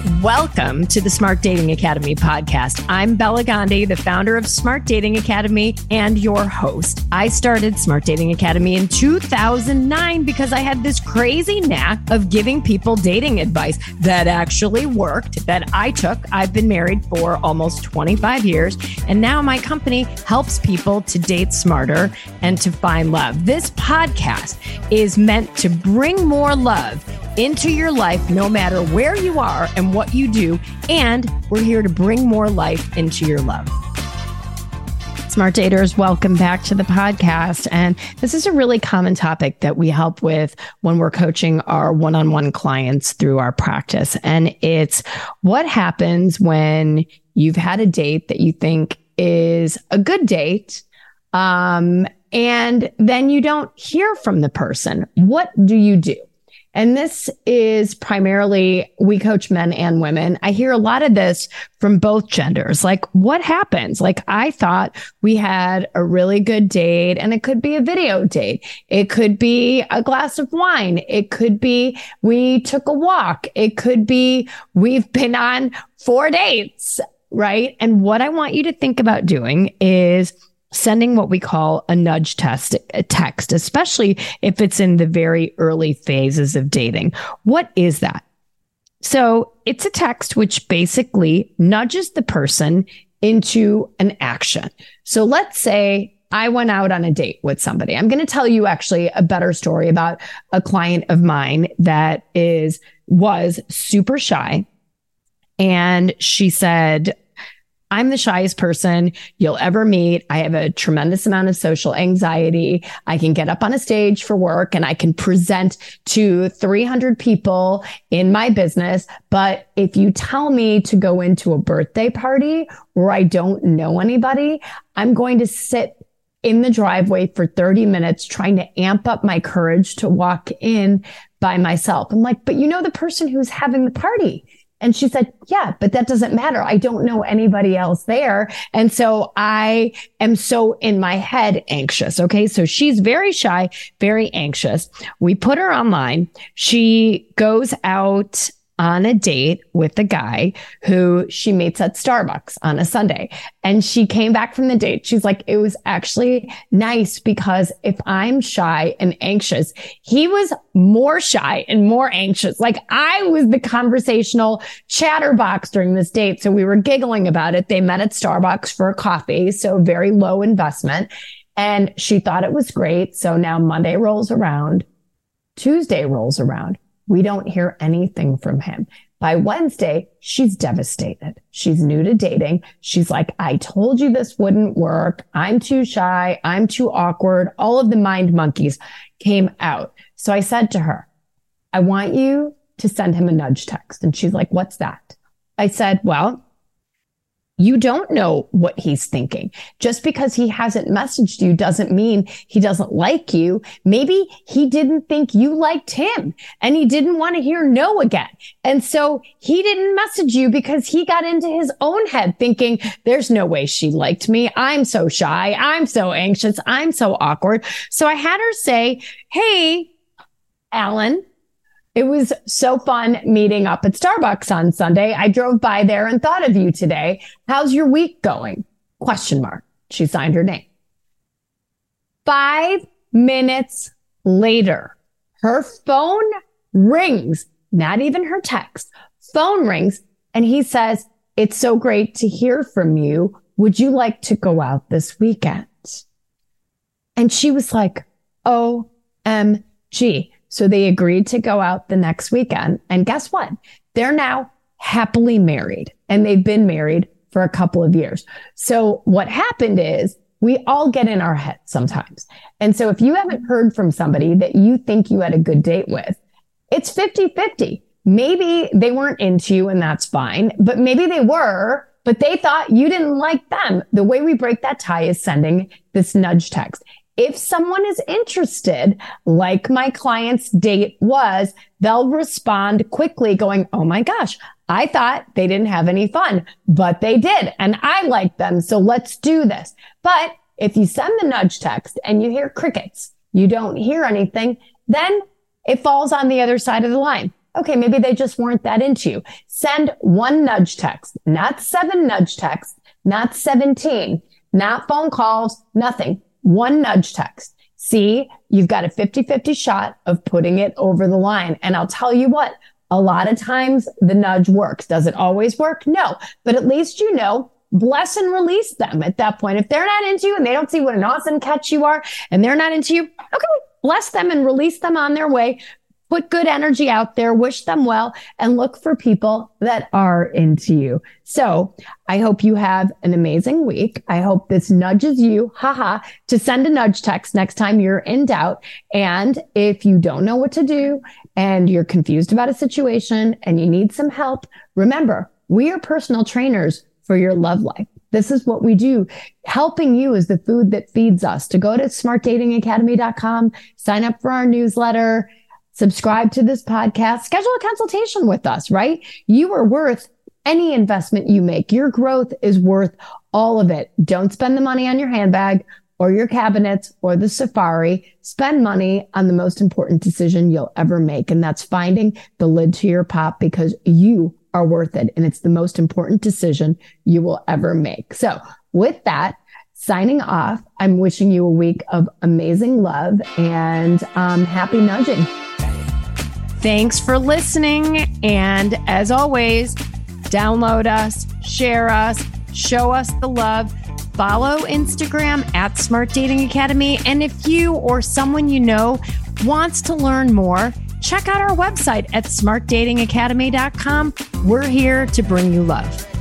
Welcome to the Smart Dating Academy podcast. I'm Bella Gandhi, the founder of Smart Dating Academy and your host. I started Smart Dating Academy in 2009 because I had this crazy knack of giving people dating advice that actually worked, that I took. I've been married for almost 25 years, and now my company helps people to date smarter and to find love. This podcast is meant to bring more love into your life, no matter where you are and what you do. And we're here to bring more life into your love. Smart daters, welcome back to the podcast. And this is a really common topic that we help with when we're coaching our one-on-one clients through our practice. And it's what happens when you've had a date that you think is a good date, and then you don't hear from the person. What do you do? And this is primarily, we coach men and women. I hear a lot of this from both genders. Like, what happens? Like, I thought we had a really good date, and it could be a video date. It could be a glass of wine. It could be we took a walk. It could be we've been on 4 dates, right? And what I want you to think about doing is sending what we call a nudge text, especially if it's in the very early phases of dating. What is that? So it's a text which basically nudges the person into an action. So let's say I went out on a date with somebody. I'm going to tell you actually a better story about a client of mine that was super shy. And she said, I'm the shyest person you'll ever meet. I have a tremendous amount of social anxiety. I can get up on a stage for work and I can present to 300 people in my business. But if you tell me to go into a birthday party where I don't know anybody, I'm going to sit in the driveway for 30 minutes trying to amp up my courage to walk in by myself. I'm like, but you know the person who's having the party. And she said, yeah, but that doesn't matter. I don't know anybody else there. And so I am so in my head anxious. Okay. So she's very shy, very anxious. We put her online. She goes out on a date with a guy who she meets at Starbucks on a Sunday. And she came back from the date. She's like, it was actually nice because if I'm shy and anxious, he was more shy and more anxious. Like I was the conversational chatterbox during this date. So we were giggling about it. They met at Starbucks for a coffee. So very low investment. And she thought it was great. So now Monday rolls around, Tuesday rolls around. We don't hear anything from him. By Wednesday, she's devastated. She's new to dating. She's like, I told you this wouldn't work. I'm too shy. I'm too awkward. All of the mind monkeys came out. So I said to her, I want you to send him a nudge text. And she's like, what's that? I said, well, you don't know what he's thinking. Just because he hasn't messaged you doesn't mean he doesn't like you. Maybe he didn't think you liked him and he didn't want to hear no again. And so he didn't message you because he got into his own head thinking, there's no way she liked me. I'm so shy. I'm so anxious. I'm so awkward. So I had her say, hey, Alan, it was so fun meeting up at Starbucks on Sunday. I drove by there and thought of you today. How's your week going? ? She signed her name. 5 minutes later, her phone rings, not even her text. Phone rings, and he says, it's so great to hear from you. Would you like to go out this weekend? And she was like, OMG. So they agreed to go out the next weekend. And guess what? They're now happily married, and they've been married for a couple of years. So what happened is we all get in our head sometimes. And so if you haven't heard from somebody that you think you had a good date with, it's 50-50. Maybe they weren't into you and that's fine, but maybe they were, but they thought you didn't like them. The way we break that tie is sending this nudge text. If someone is interested, like my client's date was, they'll respond quickly going, oh my gosh, I thought they didn't have any fun, but they did. And I like them. So let's do this. But if you send the nudge text and you hear crickets, you don't hear anything, then it falls on the other side of the line. Okay, maybe they just weren't that into you. Send one nudge text, not 7 nudge texts, not 17, not phone calls, nothing. One nudge text. See, you've got a 50-50 shot of putting it over the line. And I'll tell you what, a lot of times the nudge works. Does it always work? No, but at least you know, bless and release them at that point. If they're not into you and they don't see what an awesome catch you are and they're not into you, okay, bless them and release them on their way. Put good energy out there, wish them well, and look for people that are into you. So I hope you have an amazing week. I hope this nudges you, to send a nudge text next time you're in doubt. And if you don't know what to do and you're confused about a situation and you need some help, remember, we are personal trainers for your love life. This is what we do. Helping you is the food that feeds us. To go to smartdatingacademy.com, sign up for our newsletter, subscribe to this podcast, schedule a consultation with us, right? You are worth any investment you make. Your growth is worth all of it. Don't spend the money on your handbag or your cabinets or the safari. Spend money on the most important decision you'll ever make. And that's finding the lid to your pop, because you are worth it. And it's the most important decision you will ever make. So with that, signing off, I'm wishing you a week of amazing love and happy nudging. Thanks for listening. And as always, download us, share us, show us the love. Follow Instagram at Smart Dating Academy. And if you or someone you know wants to learn more, check out our website at smartdatingacademy.com. We're here to bring you love.